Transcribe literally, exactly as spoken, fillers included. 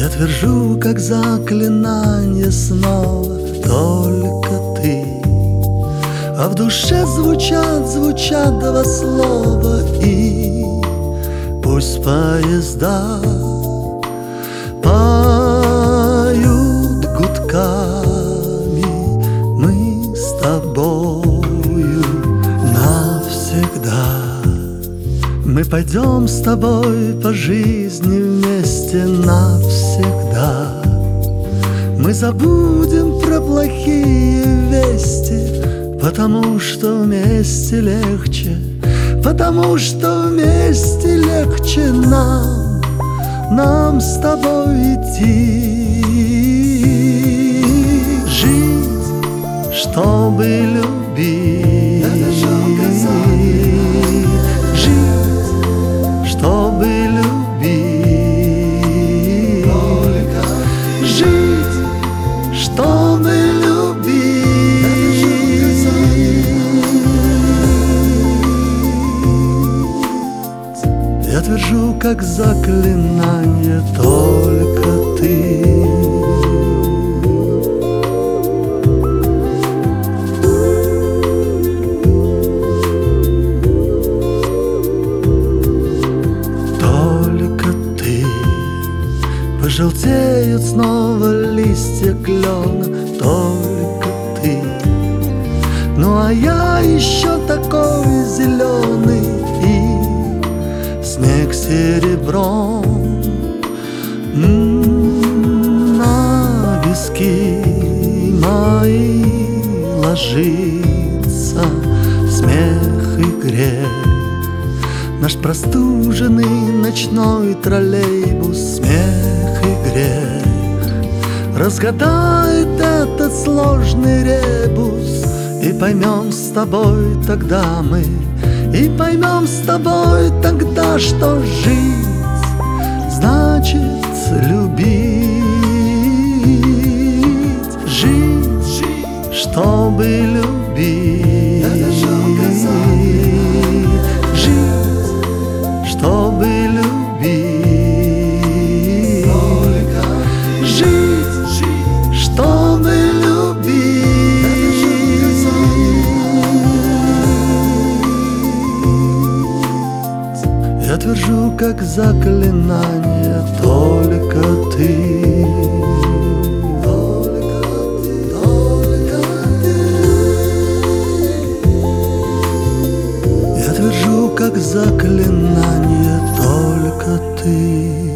Я твержу, как заклинание, снова только ты. А в душе звучат, звучат два слова, и пусть поезда поют гудками, мы с тобою навсегда. Мы пойдем с тобой по жизни вместе навсегда. Мы забудем про плохие вести, потому что вместе легче, потому что вместе легче нам, нам с тобой идти. Жить, чтобы любить, жить, чтобы любить, жить, чтобы любить. Я твержу, как заклинание, только ты. Только ты. Пожелтеют снова листья клена, только ты. Ну а я еще такой зеленый, и снег серебром м-м, на виски мои ложится смех и грех. Наш простуженный ночной троллейбус, смех и грех, разгадает этот сложный ребус. И поймем с тобой тогда мы, и поймем с тобой тогда, что жить значит любить. Жить, чтобы любить, жить, чтобы любить, жить, чтобы любить. Я твержу, как заклинание, только ты. Только ты, только ты. Я твержу, как заклинание, только ты.